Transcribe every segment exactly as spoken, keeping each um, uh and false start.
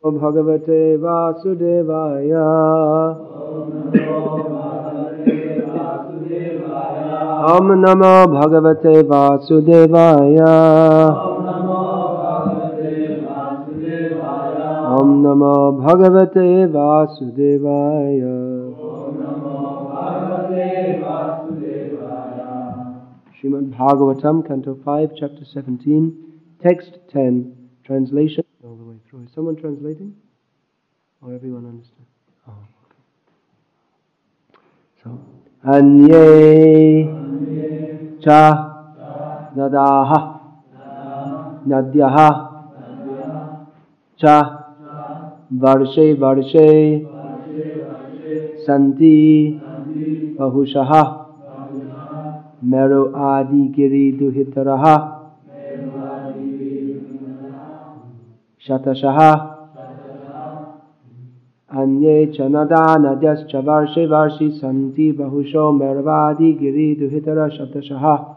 Om Bhagavate Vasudevaya. Om Namo Bhagavate Vasudevaya. Om Namo Bhagavate Vasudevaya. Srimad Bhagavatam, Canto five, Chapter seventeen, Text ten, Translation all the way through. Is someone translating? Or everyone understand? Oh, okay. So, Anye Cha Nadaha Nadyaha Cha Varshe Varshe Santi Bahushaha Meru Adi Giri Duhitaraha Shatashaha Anye Chanada Nadyas Chavarshe Varshi Santi Bahusho Mervadi Giri Duhitara Shatashaha.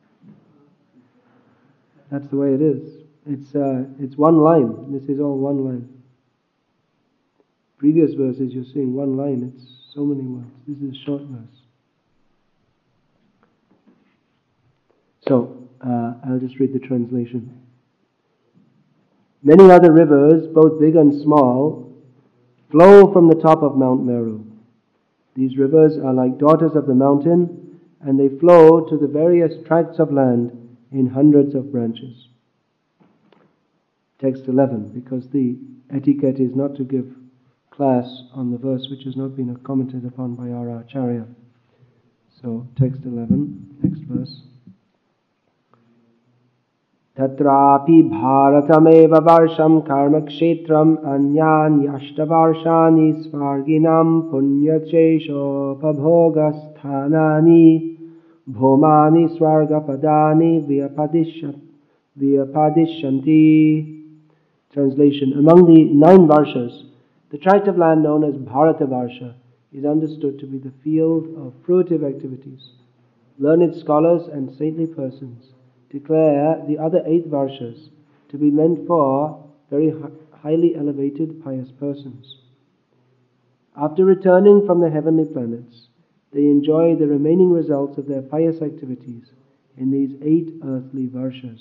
That's the way it is. It's uh, it's one line. This is all one line. Previous verses you're seeing one line. It's so many words. This is a short verse. So uh, I'll just read the translation. Many other rivers, both big and small, flow from the top of Mount Meru. These rivers are like daughters of the mountain, and they flow to the various tracts of land in hundreds of branches. Text eleven, because the etiquette is not to give class on the verse which has not been commented upon by our Acharya. So, text eleven, next verse. Tatrapi bharatameva varsham karmakshetram anyanyashtavarshani svarginam punyacheshopabhogasthanani bhomani svargapadani vyapadishyanti. Translation. Among the nine varshas, the tract of land known as Bharata Varsha is understood to be the field of fruitive activities. Learned scholars and saintly persons declare the other eight varshas to be meant for very highly elevated pious persons. After returning from the heavenly planets, they enjoy the remaining results of their pious activities in these eight earthly varshas.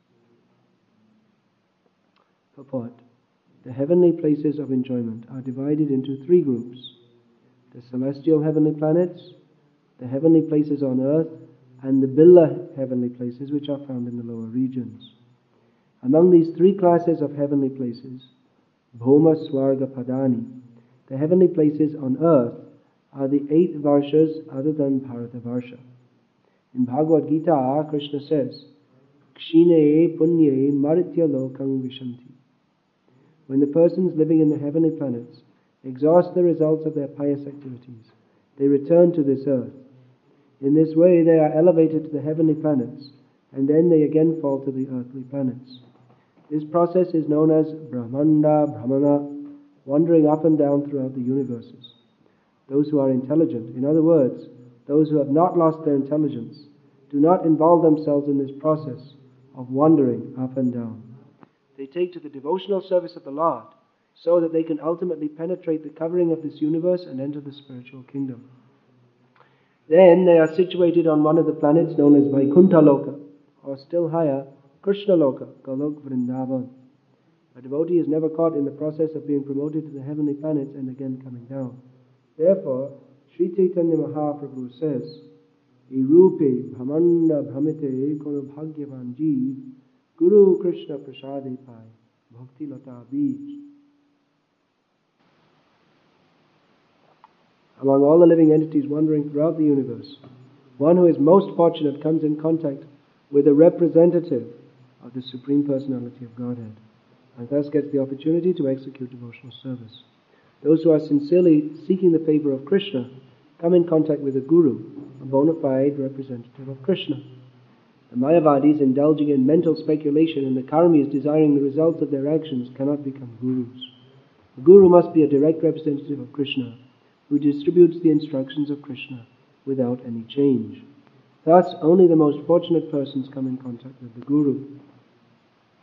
Purport. The heavenly places of enjoyment are divided into three groups: the celestial heavenly planets, the heavenly places on earth, and the Billa heavenly places which are found in the lower regions. Among these three classes of heavenly places, Bhoma Swarga Padani, the heavenly places on earth, are the eight varshas other than Bharata Varsha. In Bhagavad Gita, Krishna says, Kshine punye maritya lokang vishanti. When the persons living in the heavenly planets exhaust the results of their pious activities, they return to this earth. In this way they are elevated to the heavenly planets, and then they again fall to the earthly planets. This process is known as Brahmanda Brahmana, wandering up and down throughout the universes. Those who are intelligent, in other words, those who have not lost their intelligence, do not involve themselves in this process of wandering up and down. They take to the devotional service of the Lord, so that they can ultimately penetrate the covering of this universe and enter the spiritual kingdom. Then they are situated on one of the planets known as Vaikuntha Loka, or still higher, Krishna Loka, Golok Vrindavan. A devotee is never caught in the process of being promoted to the heavenly planets and again coming down. Therefore, Sri Chaitanya Mahaprabhu says, Irupe Brahmanda Brahmite Kono Bhagyavan Jeev Guru Krishna Prasade Pai Bhakti Lata Bij. Among all the living entities wandering throughout the universe, one who is most fortunate comes in contact with a representative of the Supreme Personality of Godhead, and thus gets the opportunity to execute devotional service. Those who are sincerely seeking the favor of Krishna come in contact with a guru, a bona fide representative of Krishna. The Mayavadis, indulging in mental speculation, and the Karmis desiring the results of their actions, cannot become gurus. The guru must be a direct representative of Krishna, who distributes the instructions of Krishna without any change. Thus, only the most fortunate persons come in contact with the guru.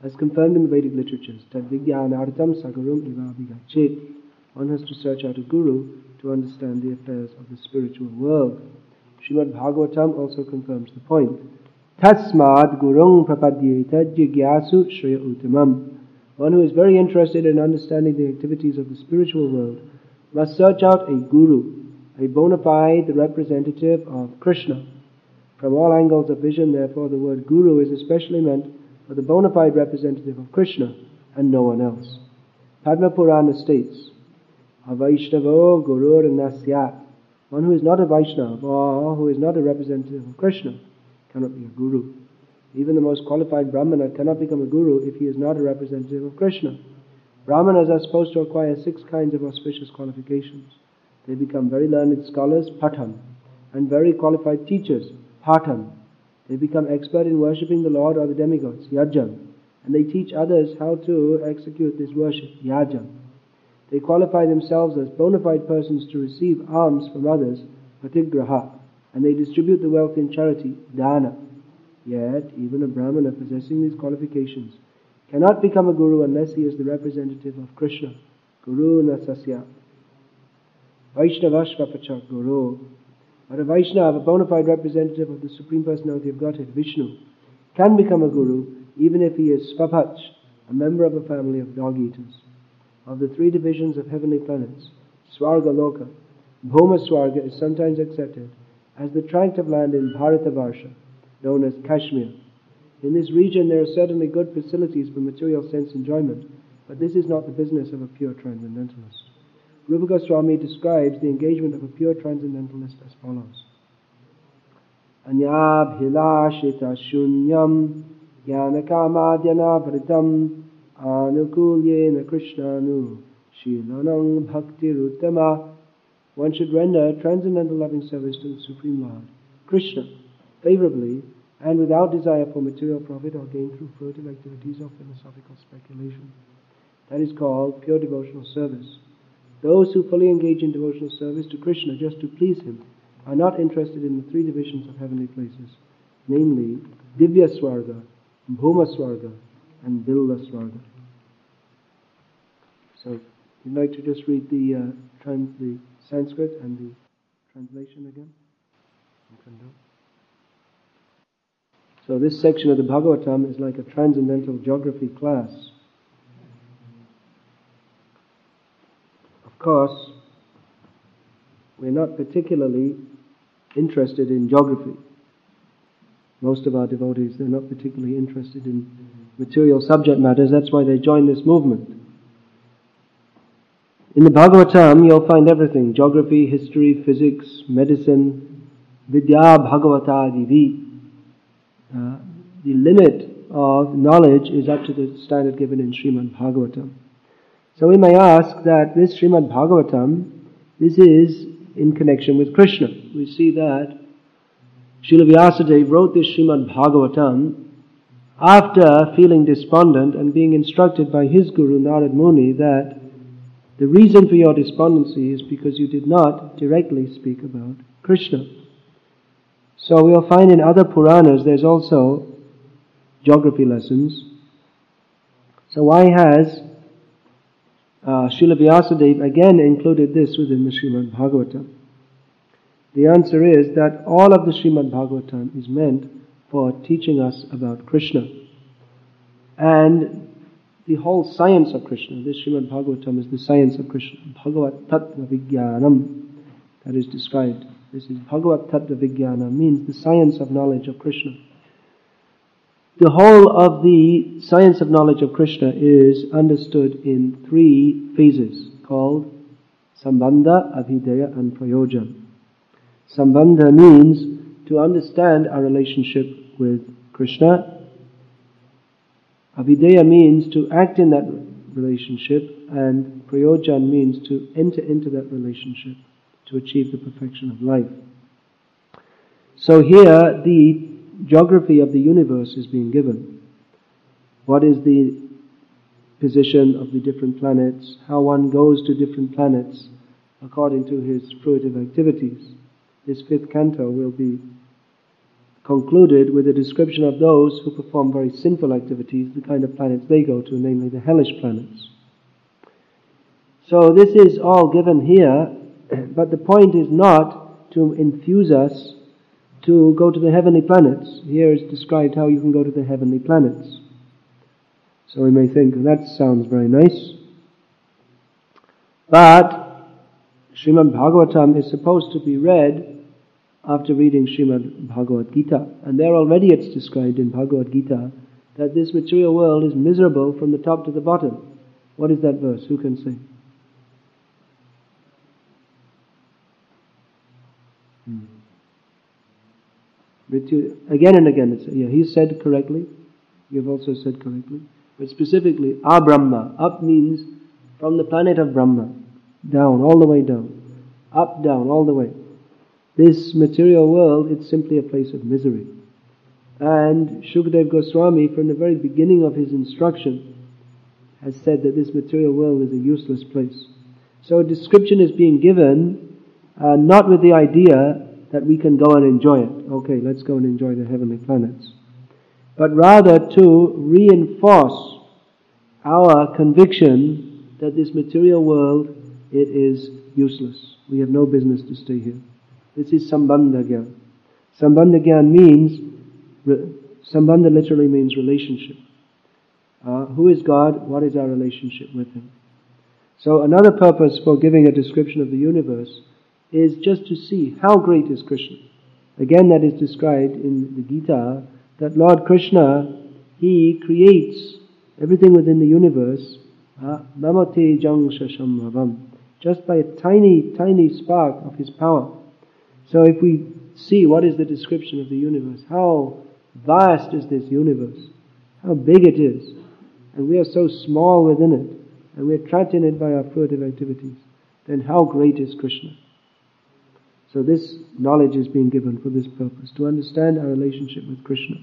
as confirmed in the Vedic literatures. Tad vijnanartham sagarum ivabhigachet. One has to search out a guru to understand the affairs of the spiritual world. Srimad Bhagavatam also confirms the point. Tasmad gurung prapadyeta jigyasu shreya uttamam. One who is very interested in understanding the activities of the spiritual world must search out a guru, a bona fide representative of Krishna. From all angles of vision, therefore, the word guru is especially meant for the bona fide representative of Krishna and no one else. Padma Purana states, Avaishnavo gurur nasyat. One who is not a Vaishnava or who is not a representative of Krishna cannot be a guru. Even the most qualified Brahmana cannot become a guru if he is not a representative of Krishna. Brahmanas are supposed to acquire six kinds of auspicious qualifications. They become very learned scholars, patam, and very qualified teachers, patam. They become expert in worshipping the Lord or the demigods, yajam, and they teach others how to execute this worship, yajam. They qualify themselves as bona fide persons to receive alms from others, patigraha, and they distribute the wealth in charity, dana. Yet, even a Brahmana possessing these qualifications cannot become a guru unless he is the representative of Krishna. Guru nasasya. Vaishnavashvapachak guru. But a Vaishnava, a bona fide representative of the Supreme Personality of Godhead, Vishnu, can become a guru even if he is svapach, a member of a family of dog-eaters. Of the three divisions of heavenly planets, Swarga Loka, Bhoma Swarga is sometimes accepted as the tract of land in Bharatavarsha, known as Kashmir. In this region there are certainly good facilities for material sense enjoyment, but this is not the business of a pure transcendentalist. Rupa Goswami describes the engagement of a pure transcendentalist as follows. Anyabhilashita shunyam jnanakamadhyana vritam anukulyena krishnanu shilanang bhaktiruttama. One should render transcendental loving service to the Supreme Lord, Krishna, favorably and without desire for material profit or gain through furtive activities or philosophical speculation. That is called pure devotional service. Those who fully engage in devotional service to Krishna just to please Him are not interested in the three divisions of heavenly places, namely Divya Swarga, Bhuma Swarga, and Billa Swarga. So, you'd like to just read the, uh, trans- the Sanskrit and the translation again? So this section of the Bhagavatam is like a transcendental geography class. Of course, we're not particularly interested in geography. Most of our devotees, they're not particularly interested in material subject matters. That's why they join this movement. In the Bhagavatam, you'll find everything. Geography, history, physics, medicine, vidya bhagavata divi. Uh, the limit of knowledge is up to the standard given in Srimad Bhagavatam. So we may ask that this Srimad Bhagavatam, this is in connection with Krishna. We see that Srila Vyasadeva wrote this Srimad Bhagavatam after feeling despondent and being instructed by his guru Narad Muni that the reason for your despondency is because you did not directly speak about Krishna. So we'll find in other Puranas there's also geography lessons. So why has uh, Srila Vyasadeva again included this within the Srimad Bhagavatam? The answer is that all of the Srimad Bhagavatam is meant for teaching us about Krishna. And the whole science of Krishna, this Srimad Bhagavatam is the science of Krishna. Bhagavat Tattva Vijnanam, that is described. This is Bhagavat Tattva Vijnana, means the science of knowledge of Krishna. The whole of the science of knowledge of Krishna is understood in three phases called Sambandha, Abhideya and Prayojan. Sambandha means to understand our relationship with Krishna. Abhideya means to act in that relationship, and Prayojan means to enter into that relationship to achieve the perfection of life. So here the geography of the universe is being given. What is the position of the different planets, how one goes to different planets according to his fruitive activities. This fifth canto will be concluded with a description of those who perform very sinful activities, the kind of planets they go to, namely the hellish planets. So this is all given here, but the point is not to infuse us to go to the heavenly planets. Here is described how you can go to the heavenly planets. So we may think, that sounds very nice. But Srimad Bhagavatam is supposed to be read after reading Srimad Bhagavad Gita. And there already it's described in Bhagavad Gita that this material world is miserable from the top to the bottom. What is that verse? Who can say? Hmm. Again and again, it's, yeah, he said correctly. You've also said correctly. But specifically, A-Brahma. Up means from the planet of Brahma. Down, all the way down. Up, down, all the way. This material world, it's simply a place of misery. And Shukadeva Goswami, from the very beginning of his instruction, has said that this material world is a useless place. So a description is being given, uh, not with the idea that we can go and enjoy it. Okay, let's go and enjoy the heavenly planets. But rather to reinforce our conviction that this material world, it is useless. We have no business to stay here. This is Sambandha Gyan. Sambandha Gyan means, Sambandha literally means relationship. Uh, who is God? What is our relationship with Him? So another purpose for giving a description of the universe is just to see how great is Krishna. Again, that is described in the Gita, that Lord Krishna, He creates everything within the universe, Namate Jang Shashambhavam, just by a tiny, tiny spark of His power. So if we see what is the description of the universe, how vast is this universe, how big it is, and we are so small within it, and we are trapped in it by our furtive activities, then how great is Krishna? So this knowledge is being given for this purpose, to understand our relationship with Krishna.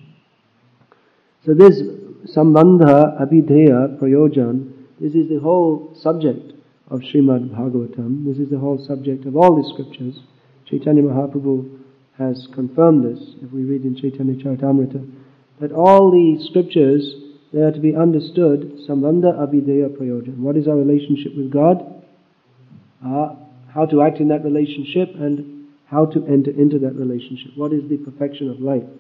So this Sambandha Abhideya Prayojan, this is the whole subject of Srimad Bhagavatam. This is the whole subject of all the scriptures. Chaitanya Mahaprabhu has confirmed this, if we read in Chaitanya Charitamrita, that all the scriptures, they are to be understood, Sambandha Abhideya Prayojan. What is our relationship with God? Uh, how to act in that relationship, and how to enter into that relationship. What is the perfection of life?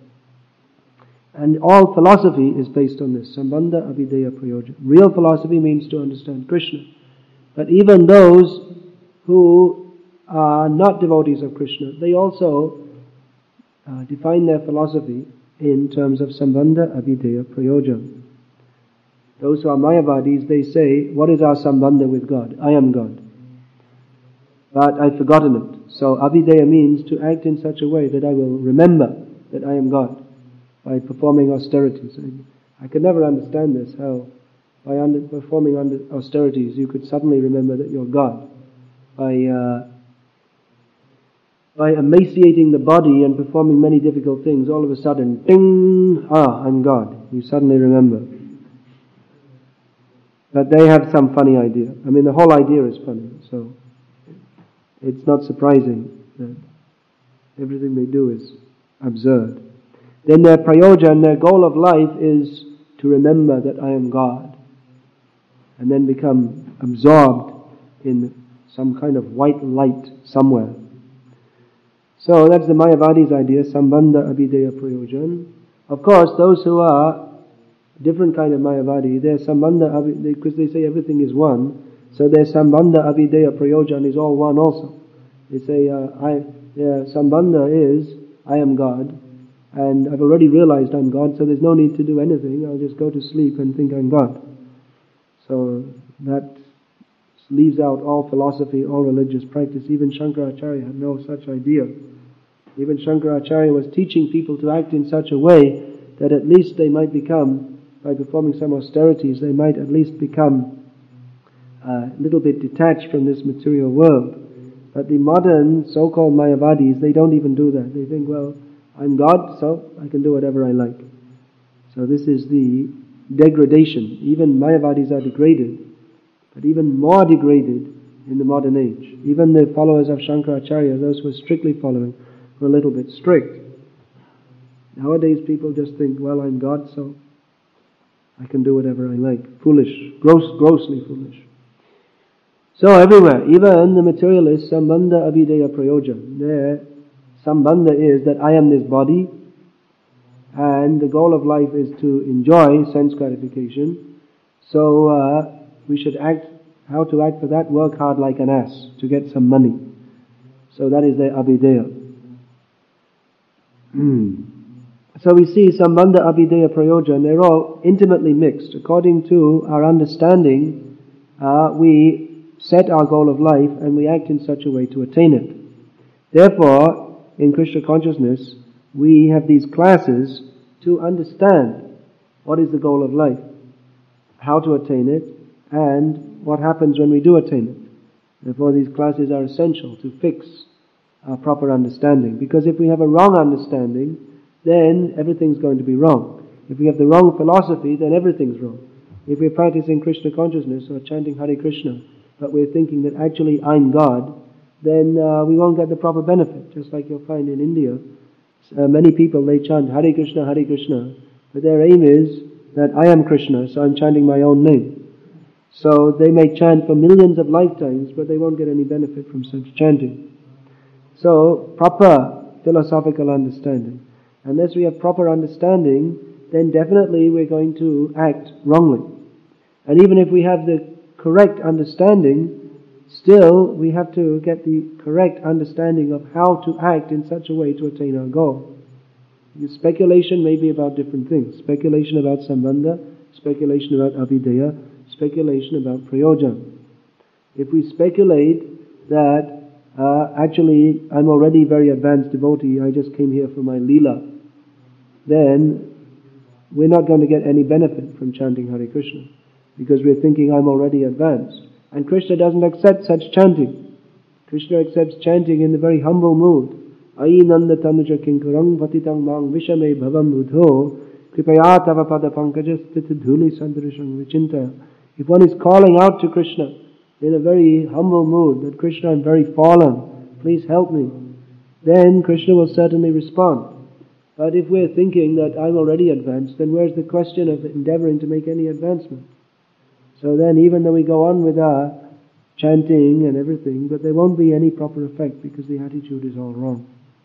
And all philosophy is based on this, Sambandha Abhideya Prayojan. Real philosophy means to understand Krishna. But even those who are not devotees of Krishna, they also uh, define their philosophy in terms of Sambandha Abhideya Prayojan. Those who are Mayavadis, they say, what is our Sambandha with God? I am God. But I've forgotten it. So Abhideya means to act in such a way that I will remember that I am God by performing austerities. I could never understand this, how by under, performing under austerities you could suddenly remember that you're God. By uh, by emaciating the body and performing many difficult things, all of a sudden, ding, ah, I'm God. You suddenly remember. But they have some funny idea. I mean, the whole idea is funny, so it's not surprising that everything they do is absurd. Then their prayojan, their goal of life is to remember that I am God, and then become absorbed in some kind of white light somewhere. So that's the Mayavadi's idea, Sambandha Abhideya Prayojan. Of course, those who are different kind of Mayavadi, their Sambandha Abhideya, because they say everything is one, so their Sambandha Abhideya Prayojan is all one also. They say, uh, I, their Sambandha is, I am God, and I've already realized I'm God, so there's no need to do anything, I'll just go to sleep and think I'm God. So that leaves out all philosophy, all religious practice. Even Shankaracharya had no such idea. Even Shankaracharya was teaching people to act in such a way that at least they might become, by performing some austerities, they might at least become a little bit detached from this material world. But the modern so-called Mayavadis, they don't even do that. They think, well, I'm God, so I can do whatever I like. So this is the degradation. Even Mayavadis are degraded, but even more degraded in the modern age. Even the followers of Shankaracharya, those who are strictly following, were a little bit strict. Nowadays people just think, well, I'm God, so I can do whatever I like. Foolish, gross, grossly foolish. So everywhere, even the materialist, sambandha abhideya prayoja. There, sambandha is that I am this body, and the goal of life is to enjoy sense gratification. So uh, we should act, how to act for that, work hard like an ass to get some money. So that is their abhideya. Hmm. So we see sambandha abhideya prayoja, and they're all intimately mixed. According to our understanding, uh, we set our goal of life and we act in such a way to attain it. Therefore, in Krishna consciousness, we have these classes to understand what is the goal of life, how to attain it, and what happens when we do attain it. Therefore, these classes are essential to fix our proper understanding. Because if we have a wrong understanding, then everything's going to be wrong. If we have the wrong philosophy, then everything's wrong. If we're practicing Krishna consciousness or chanting Hare Krishna, but we're thinking that actually I'm God, then uh, we won't get the proper benefit. Just like you'll find in India, uh, many people, they chant Hare Krishna, Hare Krishna, but their aim is that I am Krishna, so I'm chanting my own name. So they may chant for millions of lifetimes, but they won't get any benefit from such chanting. So, proper philosophical understanding. Unless we have proper understanding, then definitely we're going to act wrongly. And even if we have the correct understanding, still we have to get the correct understanding of how to act in such a way to attain our goal. Because speculation may be about different things. Speculation about sambandha, speculation about abhideya, speculation about prayojan. If we speculate that uh, actually I'm already very advanced devotee, I just came here for my leela, then we're not going to get any benefit from chanting Hare Krishna, because we're thinking I'm already advanced. And Krishna doesn't accept such chanting. Krishna accepts chanting in the very humble mood. Ayi nanda tanuja kinkarang patitang mang vishame bhavam udho kripaya tava pada pankaja stita dhuli sandarishang vichinta. If one is calling out to Krishna in a very humble mood, that Krishna, I'm very fallen, please help me, then Krishna will certainly respond. But if we're thinking that I'm already advanced, then where's the question of endeavoring to make any advancement? So then even though we go on with our chanting and everything, but there won't be any proper effect because the attitude is all wrong.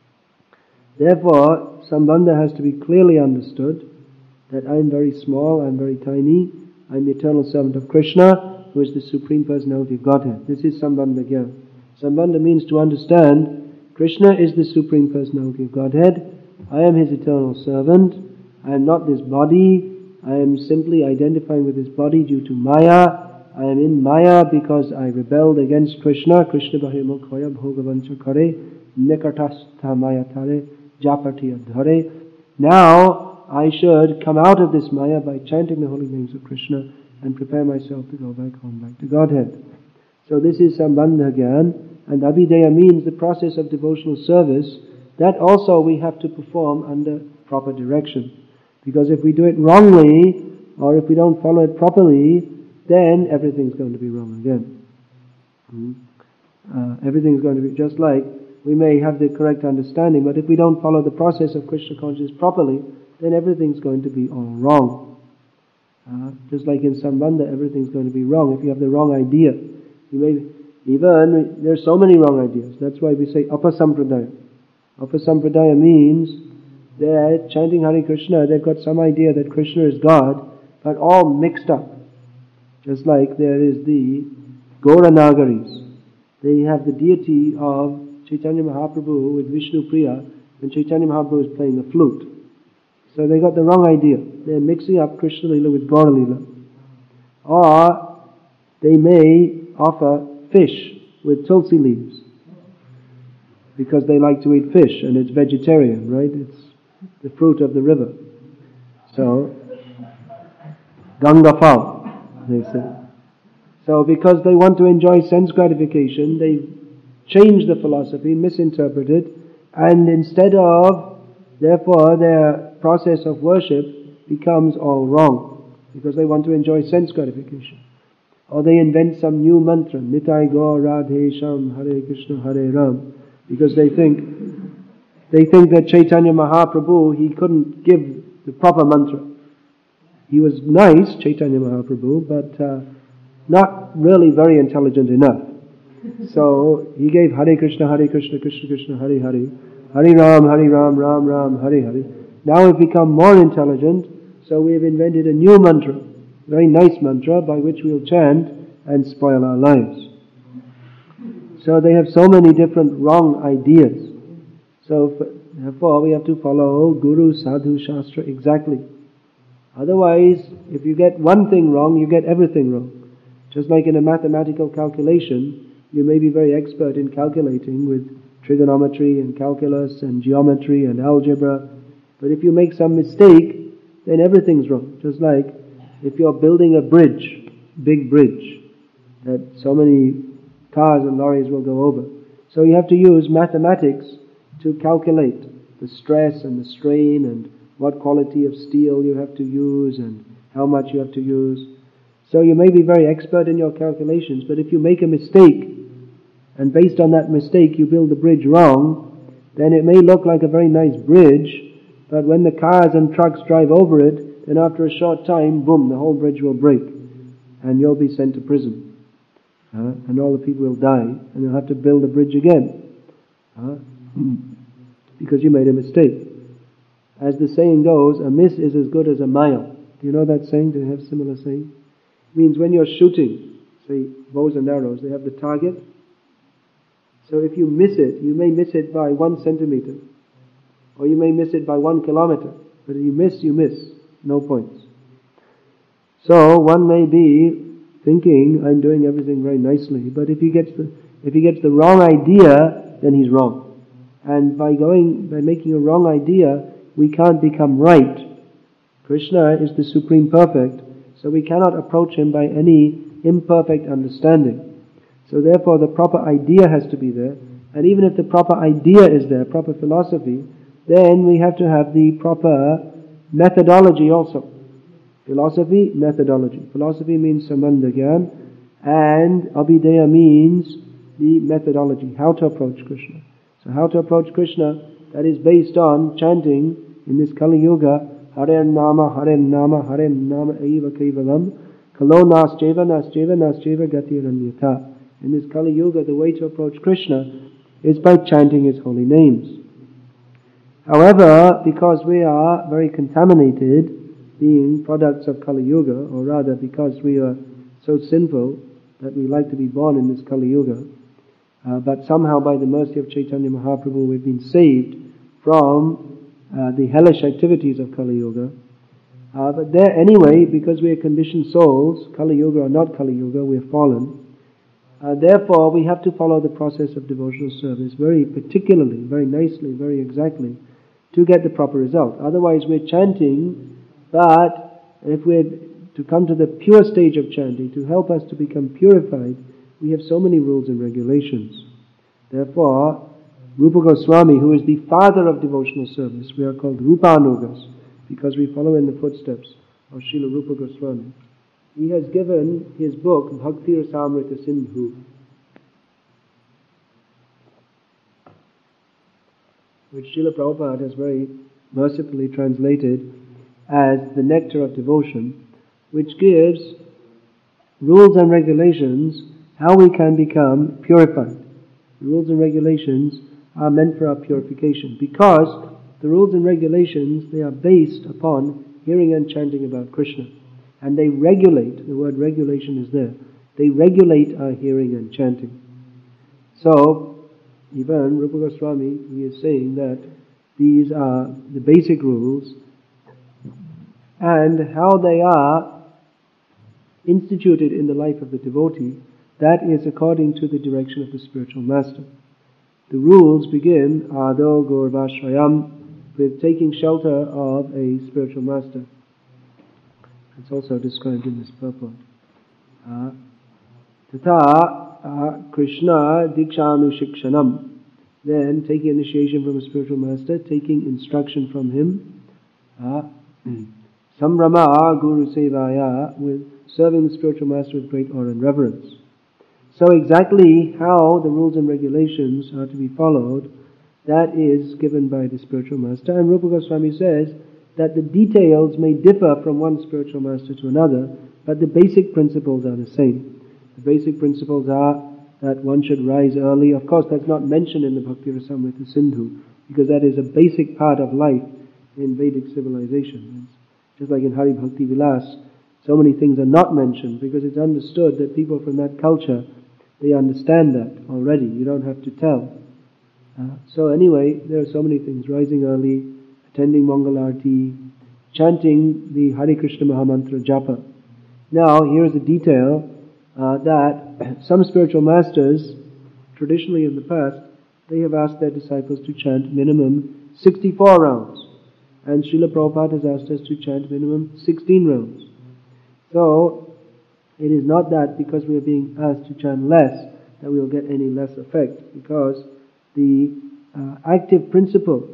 Therefore, sambandha has to be clearly understood, that I'm very small, I'm very tiny, I'm the eternal servant of Krishna, who is the Supreme Personality of Godhead. This is sambandha gyan. Sambandha means to understand Krishna is the Supreme Personality of Godhead, I am His eternal servant, I am not this body, I am simply identifying with this body due to Maya, I am in Maya because I rebelled against Krishna, Krishna bahimukhoya bhogavancha kare, nekatastha maya tare, japati adhare. Now I should come out of this Maya by chanting the holy names of Krishna and prepare myself to go back home, back to Godhead. So this is sambandha gyan, and abhideya means the process of devotional service. That also we have to perform under proper direction. Because if we do it wrongly, or if we don't follow it properly, then everything's going to be wrong again. Hmm? Uh, everything's going to be just like, we may have the correct understanding, but if we don't follow the process of Krishna consciousness properly, then everything's going to be all wrong. Uh, just like in sambandha, everything's going to be wrong. If you have the wrong idea, you may, even, there's so many wrong ideas. That's why we say apasampradaya. Apasampradaya means they're chanting Hare Krishna, they've got some idea that Krishna is God, but all mixed up. Just like there is the Gauranagaris. They have the deity of Chaitanya Mahaprabhu with Vishnu Priya, and Chaitanya Mahaprabhu is playing a flute. So they got the wrong idea. They're mixing up Krishna Lila with Gaura Lila. Or they may offer fish with tulsi leaves, because they like to eat fish, and it's vegetarian, right? It's the fruit of the river. So, Ganga Phal, they say. So because they want to enjoy sense gratification, they change the philosophy, misinterpret it, and instead of, therefore, their process of worship becomes all wrong, because they want to enjoy sense gratification. Or they invent some new mantra, Nitai Gaur Radhe Sham Hare Krishna Hare Ram, because they think they think that Chaitanya Mahaprabhu, he couldn't give the proper mantra. He was nice, Chaitanya Mahaprabhu, but uh, not really very intelligent enough. So he gave Hare Krishna, Hare Krishna, Krishna Krishna, Hare Hare, Hare Ram, Hare Ram, Ram Ram, Hare Hare. Now we've become more intelligent, so we have invented a new mantra, very nice mantra by which we'll chant and spoil our lives. So they have so many different wrong ideas. So therefore we have to follow Guru, Sadhu, Shastra exactly. Otherwise, if you get one thing wrong, you get everything wrong. Just like in a mathematical calculation, you may be very expert in calculating with trigonometry and calculus and geometry and algebra, but if you make some mistake, then everything's wrong. Just like if you're building a bridge, big bridge, that so many cars and lorries will go over. So you have to use mathematics to calculate the stress and the strain and what quality of steel you have to use and how much you have to use. So you may be very expert in your calculations, but if you make a mistake, and based on that mistake you build the bridge wrong, then it may look like a very nice bridge, but when the cars and trucks drive over it, then after a short time, boom, the whole bridge will break, and you'll be sent to prison. Uh, and all the people will die, and you'll have to build the bridge again. Uh, because you made a mistake. As the saying goes, a miss is as good as a mile. Do you know that saying? Do you have a similar saying? It means when you're shooting, say, bows and arrows, they have the target. So if you miss it, you may miss it by one centimeter, or you may miss it by one kilometer. But if you miss, you miss. No points. So one may be thinking, I'm doing everything very nicely, but if he gets the if he gets the wrong idea, then he's wrong. And by going by making a wrong idea, we can't become right. Krishna is the Supreme Perfect, so we cannot approach Him by any imperfect understanding. So therefore the proper idea has to be there, and even if the proper idea is there, proper philosophy, then we have to have the proper methodology also. Philosophy, methodology. Philosophy means sambandha gyan, and abhideya means the methodology, how to approach Krishna. So how to approach Krishna, that is based on chanting in this Kali Yuga, Hare Nama, Hare Nama, Hare Nama Eva Kevalam, Kalo Nascheva, Nascheva, Nascheva Gatiranyata. In this Kali Yuga, the way to approach Krishna is by chanting His holy names. However, because we are very contaminated, being products of Kali Yuga, or rather because we are so sinful that we like to be born in this Kali Yuga, uh, but somehow by the mercy of Chaitanya Mahaprabhu we've been saved from uh, the hellish activities of Kali Yuga. Uh, but there anyway, because we are conditioned souls, Kali Yuga or not Kali Yuga, we are fallen. Uh, therefore, we have to follow the process of devotional service very particularly, very nicely, very exactly, to get the proper result. Otherwise, we're chanting, but if we're to come to the pure stage of chanting, to help us to become purified, we have so many rules and regulations. Therefore, Rupa Goswami, who is the father of devotional service, we are called Rupanugas, because we follow in the footsteps of Srila Rupa Goswami. He has given his book, Bhakti Rasamrita Sindhu, which Srila Prabhupada has very mercifully translated as the nectar of devotion, which gives rules and regulations how we can become purified. The rules and regulations are meant for our purification, because the rules and regulations, they are based upon hearing and chanting about Krishna. And they regulate, the word regulation is there, they regulate our hearing and chanting. So, even Rupa Goswami, he is saying that these are the basic rules, and how they are instituted in the life of the devotee, that is according to the direction of the spiritual master. The rules begin, Ado Gaurvashrayam, with taking shelter of a spiritual master. It's also described in this purport. Uh, Tata uh, Krishna Dikshanu Shikshanam. Then taking initiation from a spiritual master, taking instruction from him. Uh, Sambrama Guru Sevaya, with serving the spiritual master with great awe and reverence. So exactly how the rules and regulations are to be followed, that is given by the spiritual master. And Rupa Goswami says that the details may differ from one spiritual master to another, but the basic principles are the same. The basic principles are that one should rise early. Of course, that's not mentioned in the Bhakti Rasamrita Sindhu, because that is a basic part of life in Vedic civilization. It's just like in Hari Bhakti Vilas, so many things are not mentioned, because it's understood that people from that culture, they understand that already. You don't have to tell. Uh, so anyway, there are so many things. Rising early, attending Mangalarti, chanting the Hare Krishna Mahamantra Japa. Now, here's a detail uh, that some spiritual masters, traditionally in the past, they have asked their disciples to chant minimum sixty-four rounds. And Srila Prabhupada has asked us to chant minimum sixteen rounds. So, it is not that because we are being asked to chant less, that we will get any less effect, because the uh, active principle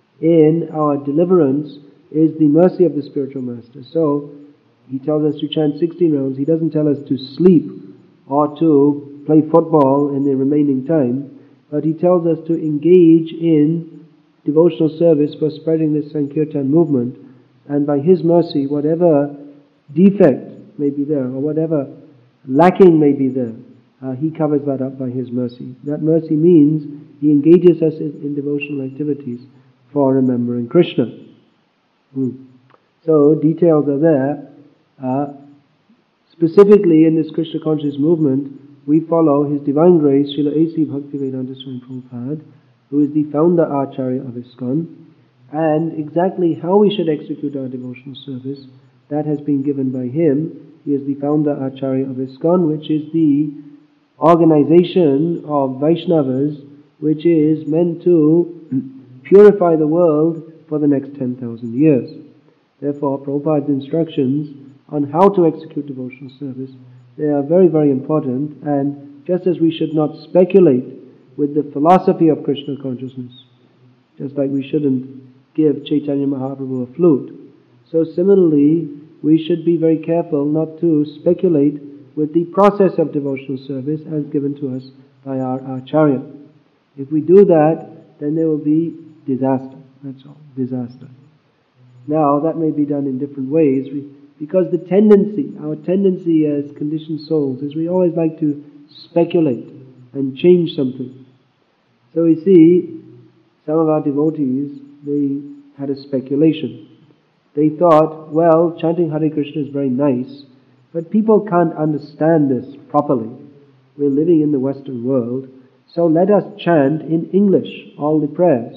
in our deliverance is the mercy of the spiritual master. So, he tells us to chant sixteen rounds. He doesn't tell us to sleep or to play football in the remaining time, but he tells us to engage in devotional service for spreading this Sankirtan movement, and by his mercy, whatever defect may be there, or whatever lacking may be there, uh, he covers that up by his mercy. That mercy means he engages us in, in devotional activities for remembering Krishna. Hmm. So, details are there. Uh, specifically in this Krishna conscious movement, we follow His Divine Grace, Srila A C Bhaktivedanta Swami Prabhupada, who is the founder Acharya of ISKCON, and exactly how we should execute our devotional service, that has been given by him. He is the founder Acharya of ISKCON, which is the organization of Vaishnavas, which is meant to purify the world for the next ten thousand years. Therefore, Prabhupada's instructions on how to execute devotional service, they are very, very important, and just as we should not speculate with the philosophy of Krishna consciousness, just like we shouldn't give Chaitanya Mahaprabhu a flute, so similarly, we should be very careful not to speculate with the process of devotional service as given to us by our Acharya. If we do that, then there will be disaster. That's all, disaster. Now, that may be done in different ways, we, because the tendency, our tendency as conditioned souls, is we always like to speculate and change something. So we see, some of our devotees, they had a speculation. They thought, well, chanting Hare Krishna is very nice, but people can't understand this properly. We're living in the Western world, so let us chant in English all the prayers.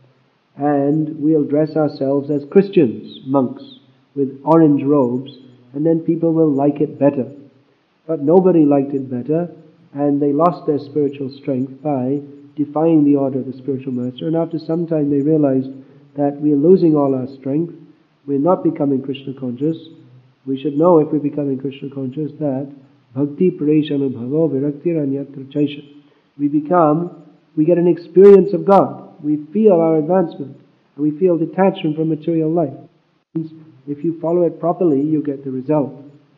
And we'll dress ourselves as Christians, monks, with orange robes, and then people will like it better. But nobody liked it better, and they lost their spiritual strength by defying the order of the spiritual master. And after some time they realized that we are losing all our strength, we're not becoming Krishna conscious. We should know, if we're becoming Krishna conscious, that bhakti pareshana bhavo viraktir anyatra chaisha. We become, we get an experience of God. We feel our advancement, and we feel detachment from material life. If you follow it properly, you get the result.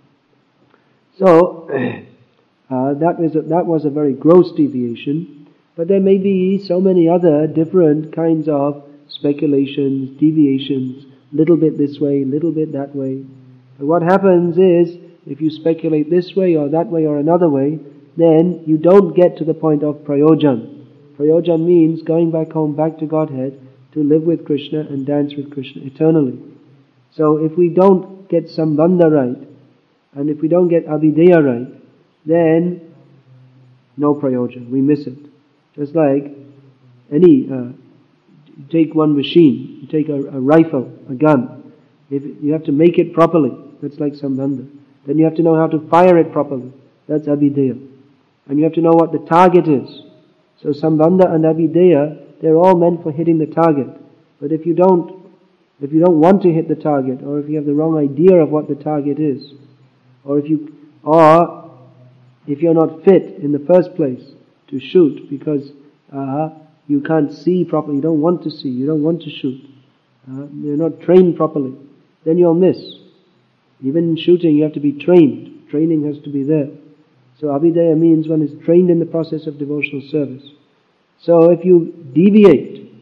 So, uh, that was a, that was a very gross deviation, but there may be so many other different kinds of speculations, deviations, little bit this way, little bit that way. But what happens is, if you speculate this way or that way or another way, then you don't get to the point of prayojan. Prayojan means going back home, back to Godhead, to live with Krishna and dance with Krishna eternally. So if we don't get Sambandha right, and if we don't get Abhideya right, then no prayojan, we miss it. Just like any, uh, you take one machine, you take a, a rifle, a gun, if you have to make it properly, that's like Sambandha. Then you have to know how to fire it properly, that's Abhideya. And you have to know what the target is. So Sambandha and Abhideya, they're all meant for hitting the target. But if you don't, if you don't want to hit the target, or if you have the wrong idea of what the target is, or if you, or if you're not fit in the first place to shoot because uh, you can't see properly, you don't want to see, you don't want to shoot, uh, you're not trained properly, then you'll miss. Even in shooting, you have to be trained. Training has to be there. So Abhideya means one is trained in the process of devotional service. So if you deviate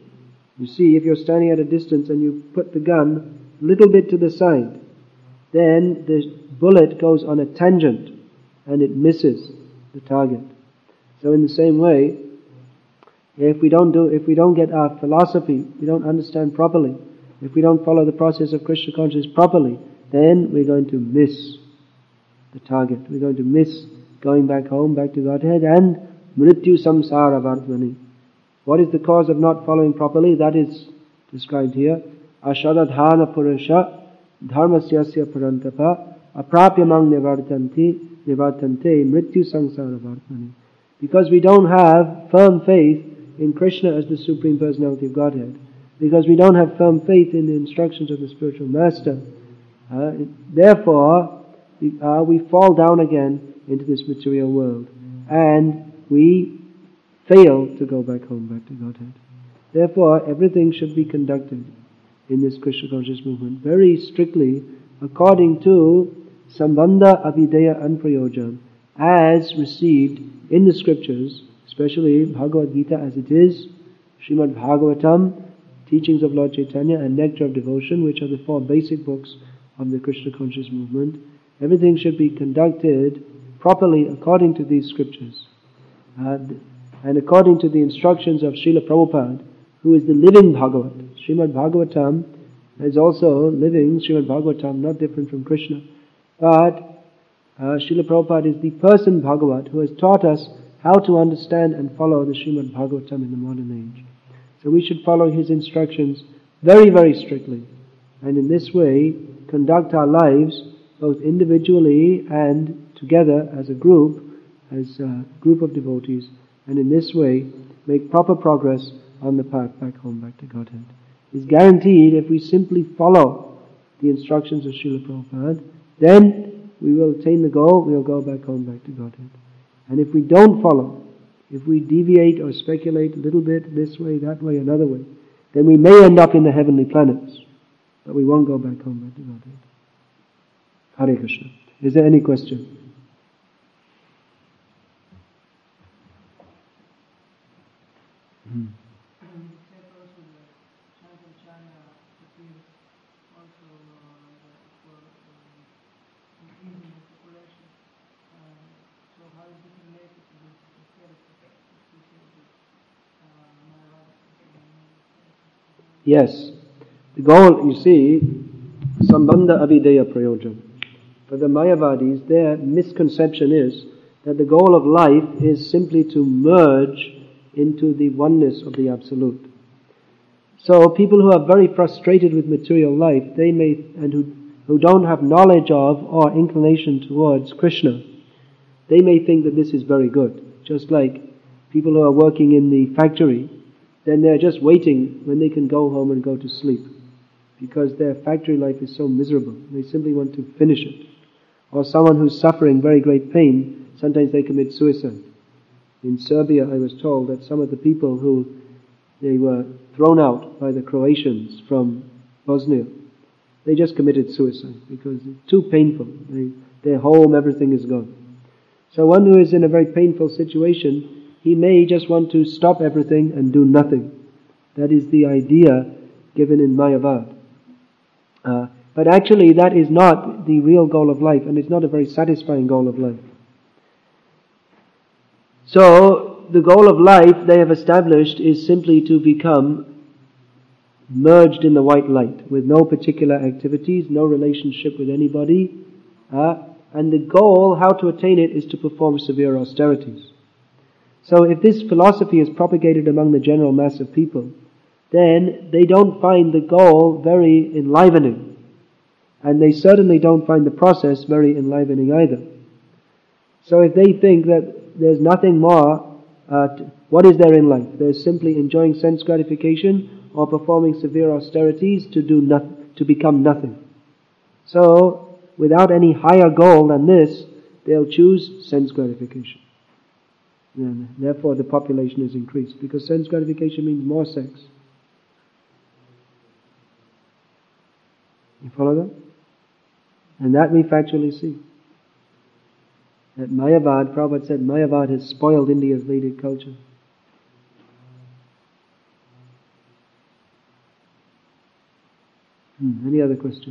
You see, if you're standing at a distance and you put the gun a little bit to the side, then the bullet goes on a tangent and it misses the target. So in the same way, if we don't do, if we don't get our philosophy, we don't understand properly, if we don't follow the process of Krishna consciousness properly, then we're going to miss the target. We're going to miss going back home, back to Godhead, and mrityu samsara vardhani. What is the cause of not following properly? That is described here. Ashadadhana purusha dharmasyasya parantapa aprapyamang nivartanti nivartante mrityu samsara vardhani. Because we don't have firm faith in Krishna as the Supreme Personality of Godhead, because we don't have firm faith in the instructions of the spiritual master, uh, therefore we, uh, we fall down again into this material world, and we fail to go back home, back to Godhead. Therefore, everything should be conducted in this Krishna conscious movement very strictly according to Sambandha, Abhideya and Prayojan, as received in the scriptures, especially Bhagavad Gita as it is, Srimad Bhagavatam, teachings of Lord Chaitanya, and Nectar of Devotion, which are the four basic books of the Krishna conscious movement. Everything should be conducted properly according to these scriptures. And, and according to the instructions of Srila Prabhupada, who is the living Bhagavat. Srimad Bhagavatam is also living, Srimad Bhagavatam, not different from Krishna. But uh, Srila Prabhupada is the person Bhagavat who has taught us how to understand and follow the Srimad Bhagavatam in the modern age. So we should follow his instructions very, very strictly. And in this way, conduct our lives both individually and together as a group, as a group of devotees, and in this way make proper progress on the path back home, back to Godhead. It's guaranteed if we simply follow the instructions of Srila Prabhupada, then we will attain the goal, we will go back home, back to Godhead. And if we don't follow, if we deviate or speculate a little bit this way, that way, another way, then we may end up in the heavenly planets, but we won't go back home, back to Godhead. Hare Krishna. Is there any question? Hmm. Yes. The goal, you see, Sambandha Abhideya Prayojan. For the Mayavadis, their misconception is that the goal of life is simply to merge into the oneness of the Absolute. So people who are very frustrated with material life, they may, and who, who don't have knowledge of or inclination towards Krishna, they may think that this is very good. Just like people who are working in the factory, then they're just waiting when they can go home and go to sleep, because their factory life is so miserable. They simply want to finish it. Or someone who's suffering very great pain, sometimes they commit suicide. In Serbia, I was told that some of the people who, they were thrown out by the Croatians from Bosnia, they just committed suicide because it's too painful. They, their home, everything is gone. So one who is in a very painful situation, he may just want to stop everything and do nothing. That is the idea given in Mayavad. Uh, but actually that is not the real goal of life, and it's not a very satisfying goal of life. So the goal of life they have established is simply to become merged in the white light with no particular activities, no relationship with anybody. Uh, and the goal, how to attain it, is to perform severe austerities. So if this philosophy is propagated among the general mass of people, then they don't find the goal very enlivening. And they certainly don't find the process very enlivening either. So if they think that there's nothing more, uh, to, what is there in life? There's simply enjoying sense gratification or performing severe austerities to do no, to become nothing. So without any higher goal than this, they'll choose sense gratification. And therefore the population is increased, because sense gratification means more sex. You follow that? And that we factually see. That Mayavad, Prabhupada said, Mayavad has spoiled India's Vedic culture. Hmm. Any other question?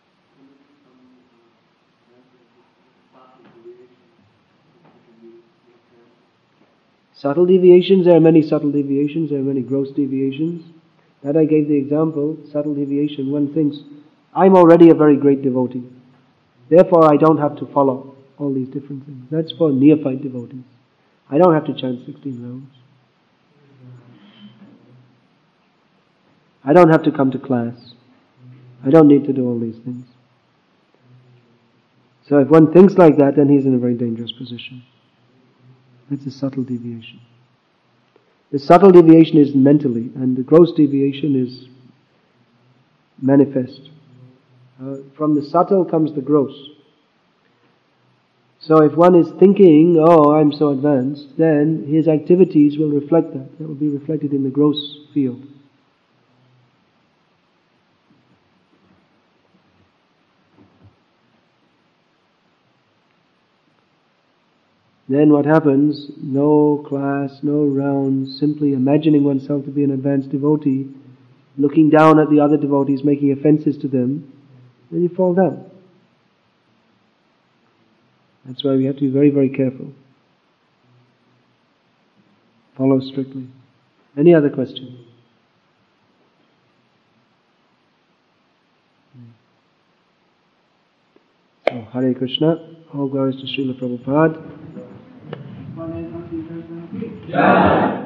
Subtle deviations, there are many subtle deviations, there are many gross deviations. That I gave the example, subtle deviation, one thinks, I'm already a very great devotee, therefore I don't have to follow all these different things. That's for neophyte devotees. I don't have to chant sixteen rounds. I don't have to come to class. I don't need to do all these things. So if one thinks like that, then he's in a very dangerous position. That's a subtle deviation. The subtle deviation is mentally, and the gross deviation is manifest. Uh, from the subtle comes the gross. So if one is thinking, oh, I'm so advanced, then his activities will reflect that. That will be reflected in the gross field. Then what happens? No class, no rounds, simply imagining oneself to be an advanced devotee, looking down at the other devotees, making offenses to them, then you fall down. That's why we have to be very, very careful. Follow strictly. Any other question? So, Hare Krishna. All glories to Srila Prabhupada. Yeah.